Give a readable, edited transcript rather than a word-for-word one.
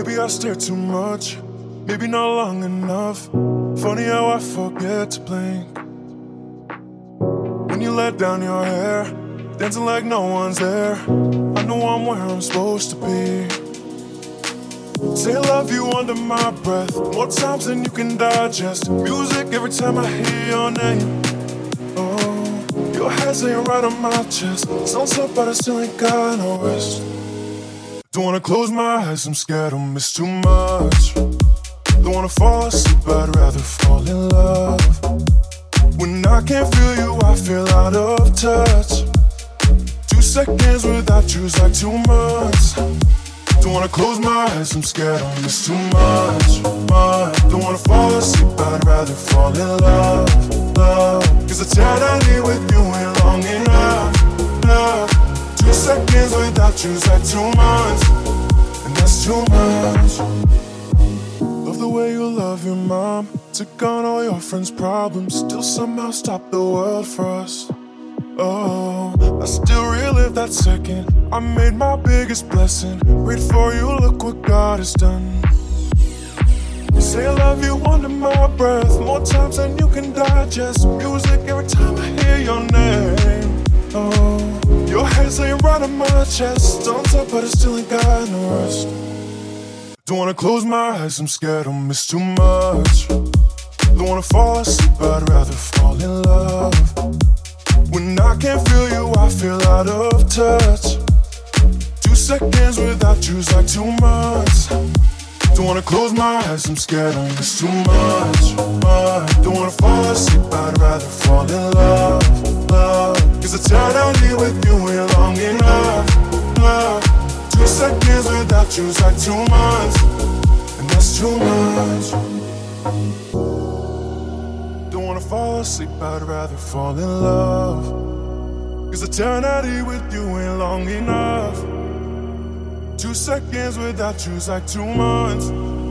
Maybe I stare too much, maybe not long enough. Funny how I forget to blink. When you let down your hair, dancing like no one's there. I know I'm where I'm supposed to be. Say I love you under my breath, more times than you can digest. Music every time I hear your name. Oh, your head's laying right on my chest. Sounds up, but I still ain't got no rest. Don't wanna close my eyes, I'm scared I'll miss too much. Don't wanna fall asleep, I'd rather fall in love. When I can't feel you, I feel out of touch. 2 seconds without you's like 2 months. Don't wanna close my eyes, I'm scared I'll miss too much. Don't wanna fall asleep, I'd rather fall in love. Cause the time I need with you ain't long enough. 2 seconds without you's like 2 months, and that's too much. Love the way you love your mom. Took on all your friends' problems, still somehow stopped the world for us. Oh, I still relive that second. I made my biggest blessing. Wait for you, look what God has done. You say I love you under my breath, more times than you can digest. Music every time I hear your name. Oh, your head's laying right on my chest. Thumbs up, but I still ain't got no rest. Don't wanna close my eyes, I'm scared I'll miss too much. Don't wanna fall asleep, I'd rather fall in love. When I can't feel you, I feel out of touch. 2 seconds without you's like 2 months. Don't wanna close my eyes, I'm scared I'll miss too much. Don't wanna fall asleep, I'd rather fall in love. Cause the time I need with you ain't long enough. 2 seconds without you's like 2 months, and that's too much. Don't wanna fall asleep, I'd rather fall in love. Cause the eternity with you ain't long enough. 2 seconds without you's like 2 months.